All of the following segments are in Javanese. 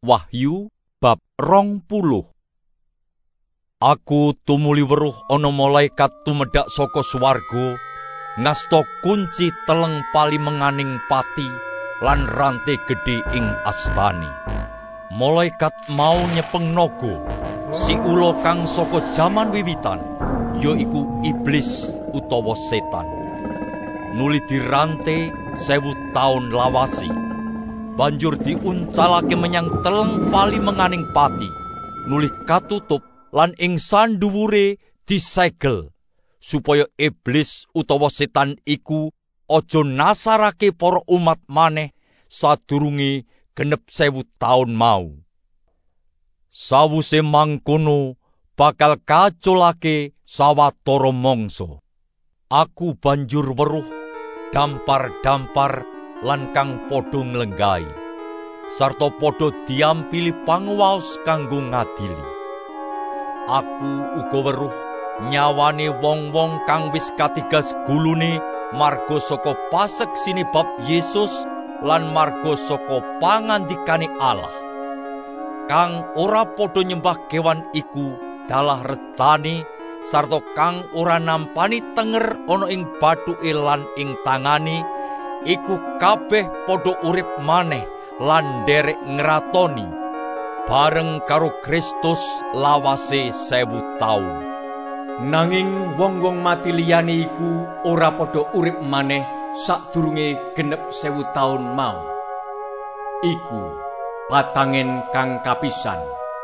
Wahyu bab 20. Aku tumuli weruh ana malaikat tumedhak saka swarga ngasta kunci teleng palimenganing pati lan rante gedhe ing astane. Malaikat mau nyepeng naga si ula kang saka jaman wiwitan, yaiku iblis utawa setan. Nuli dirante 1000 taun lawase. Banjur diuncalake menyang teleng palimenganing pati, nuli katutup lan ing sanduwure disegel, supaya iblis utawa setan iku aja nasarake para umat maneh sadurunge genep 1000 taun mau. Sawuse mangkono bakal kaculake sawetara mangsa. Aku banjur weruh dampar-dampar lan kang padha nglenggahi, sarta padha diampili panguwaos kanggo ngadili. Aku uga weruh nyawane wong-wong kang wis katigas gulune marga saka paseksine bab Yesus lan marga saka pangandikane Allah, kang ora padha nyembah kewan iku dalah recane, sarta kang ora nampani tenger ana ing bathuke lan ing tangane. Iku kabeh padha urip maneh lan nderek ngratoni bareng karo Kristus lawase 1000 taun. Nanging wong-wong mati liyane iku ora padha urip maneh sadurunge genep 1000 taun mau. Iku patangen kang kapisan.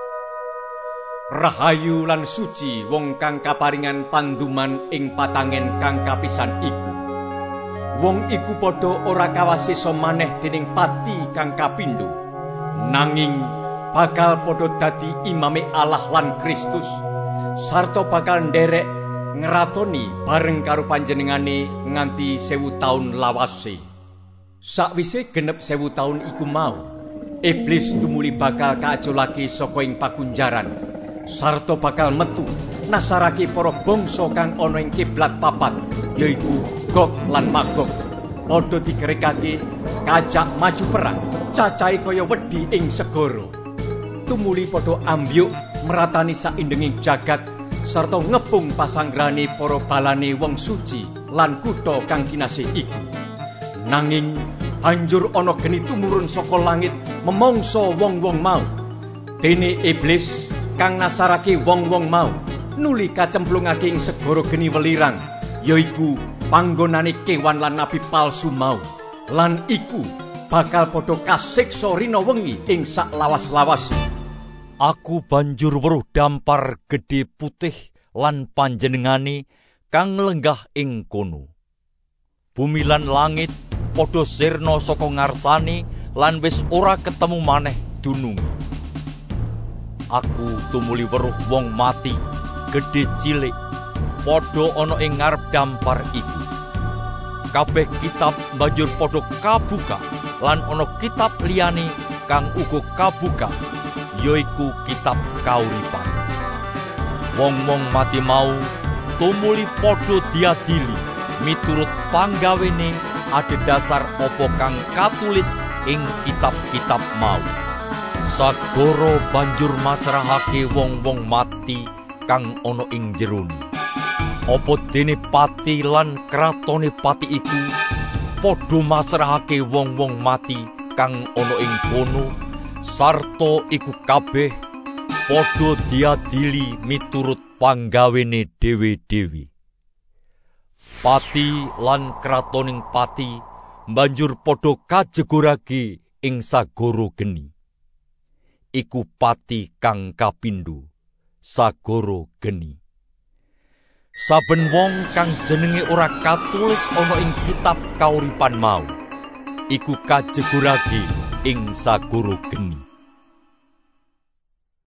Rahayu lan suci wong kang kaparingan panduman ing patangen kang kapisan iku. Wong iku padha ora kawasesa maneh dening pati kang kapindho, nanging bakal padha dadi imame Allah lan Kristus, sarta bakal nderek ngratoni bareng karo panjenengane nganti 1000 taun lawase. Sakwise genep 1000 taun iku mau, iblis tumuli bakal kaaculake saka ing pakunjaran, sarta bakal metu nasarake para bangsa kang ana ing kiblat papat, yaiku Gog lan Magog, padha dikerekake kajak maju perang, cacahe kaya wedi ing segara. Tumuli padha ambyuk meratani saindenging jagat, sarta ngepung pasanggrane para balane wong suci lan kutha kang kinasih iku. Nanging banjur ana geni tumurun saka langit memangsa wong-wong mau. Dene iblis kang nasarake wong-wong mau nuli kacemplungake ing segara geni welirang, yaiku panggonane kewan lan nabi palsu mau, lan iku bakal padha kasiksa rina wengi ing sak lawas-lawase. Aku banjur weruh dampar gedhe putih lan panjenengane kang nglenggah ing kono. Bumi lan langit padha sirna saka ngarsane lan wis ora ketemu maneh dununge. Aku tumuli weruh wong mati gedhe cilik padha ana ing ngarep dampar iku. Kabeh kitab banjur padha kabuka lan ana kitab liyane kang uga kabuka, yaiku kitab kauripan. Wong-wong mati mau tumuli padha diadili miturut panggawene adhedhasar apa kang katulis ing kitab-kitab mau. Sagara banjur masrahake wong-wong mati kang ana ing jerone. Apa dene pati lan kratone pati iku padha masrahake wong-wong mati kang ana ing kono, sarta iku kabeh padha diadili miturut panggawene dhewe-dhewe. Pati lan kratoning pati banjur padha kajegurake ing sagara geni. Iku pati kang kapindho, sagara geni. Saben wong kang jenenge ora katulis ana ing kitab kauripan mau, iku kajegurake ing sagara geni.